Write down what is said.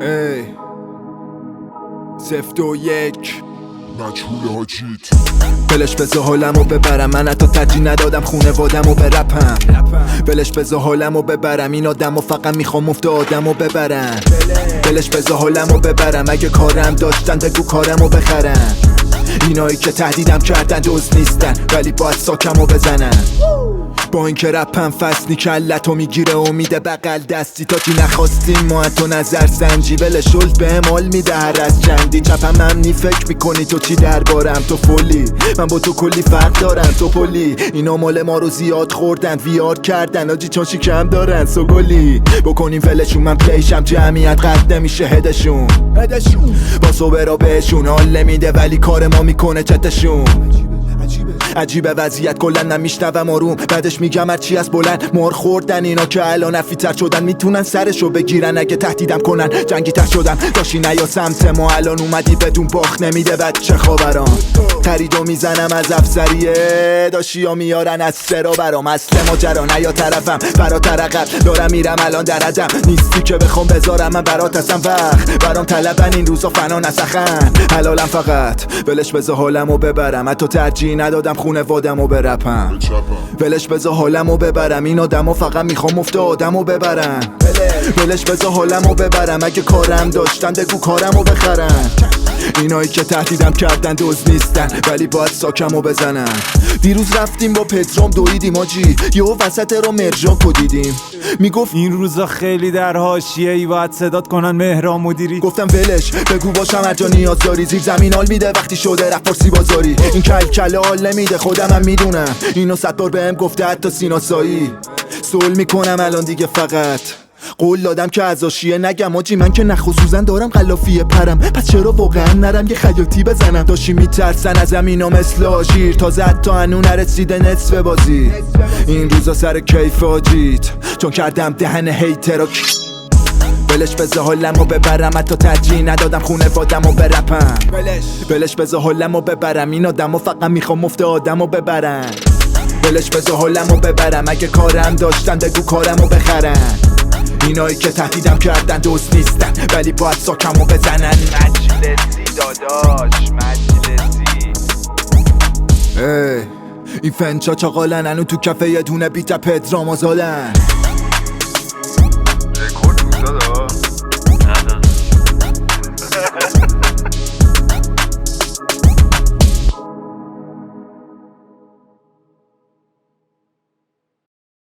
ای سفت و یک مجهول حاجیت بلش بذار حالمو ببرم، من حتی ترجیح ندادم خونوادمو برپم. بلش بذار حالمو ببرم، این آدمو فقط میخوام مفت آدمو ببرم. بلش بذار حالمو ببرم، اگه کارم داشتن بگو کارمو بخرن. اینایی که تهدیدم کردن دوست نیستن، ولی باید ساکمو بزنن. با اینکه رپم فصلی کلتو میگیره و میده بغل دستی، تا چی نخواستیم ما تو نظر سنجی. ولش شلد به مال میده هر از چندی. چپم امنی فکر میکنی تو چی دربارم، تو فولی من با تو کلی فرق دارم. تو پلی اینا مال ما رو زیاد خوردن، ویار کردن آجی چون چی کم دارن. سوگلی بکنیم ولشون، من پلیشم جمعیت قد نمیشه هدشون. با صبرا بهشون حال نمیده، ولی کار ما میکنه چتشون. عجیبه وضعیت کلا نمیشنوم آروم، بعدش میگم هرچی از بلند مار خوردن. اینا که الان افیتر شدن میتونن سرشو بگیرن، اگه تهدیدم کنن جنگی تر شدم. داشتی نیا سمت ما الان اومدی بدون باخت نمیده بچه خاوران. خریدو میزنم از افسریه، داشتی ها میارن از سرا برام. اصل ماجرا نیا طرفم فراتر عقب، دارم میرم الان در عدم. نیستی که بخوام بذارم من برات هستم، وقت برام طلبن این روزا فنا نسخن. حلالم فقط ولش بذار حالمو ببرم، حتی ترجیح ندادم خونوادمو برپم. ولش بذار حالمو ببرم، این آدمو فقط میخوام مفت آدمو ببرن. ولش بذار حالمو ببرم، اگه کارم داشتن بگو کارمو بخرن. اینایی که تهدیدم کردن دوست نیستن، ولی باید ساکمو بزنن. دیروز رفتیم با پترام دویدیم آجی، یهو وسط رو مرجاکو دیدیم. میگفت این روزا خیلی در حاشیه ای، باید صدات کنن مهران مدیری. گفتم ولش بگو باشم هر جا نیاز داری. زیر زمین حال میده وقتی شده رفت پارسی بازاری. این کل حال نمیده خودم میدونم، اینو 100 بار بهم گفته حتی سیناسایی. سول میکنم الان دیگه، فقط قول دادم که از آشیه نگم آجی. من که نخ و سوزن دارم غلافیه پرم، پس چرا واقعا نرم یه خیاطی بزنم. داشتی میترسن از اینا مثل آژیر، تازه حتی هنو نرسیده نصف بازی. این روزا سر کیف آجیت چون کردم دهن هیترا. بلش بذار حالمو ببرم، حتی ترجیح ندادم خونوادمو برپم. بلش بذار حالمو ببرم، این آدمو فقط میخوام مفت آدمو ببرن. بلش بذار حالمو ببرم، اگه کارم داشتن بگو کارمو بخرن. اینایی که تهدیدم کردن دوست نیستن، ولی باید ساکمو بزنن. مجلسی داداش مجلسی. این فنچا چاقالن، هنو تو کفه یه دونه بیت پدرام آزادن.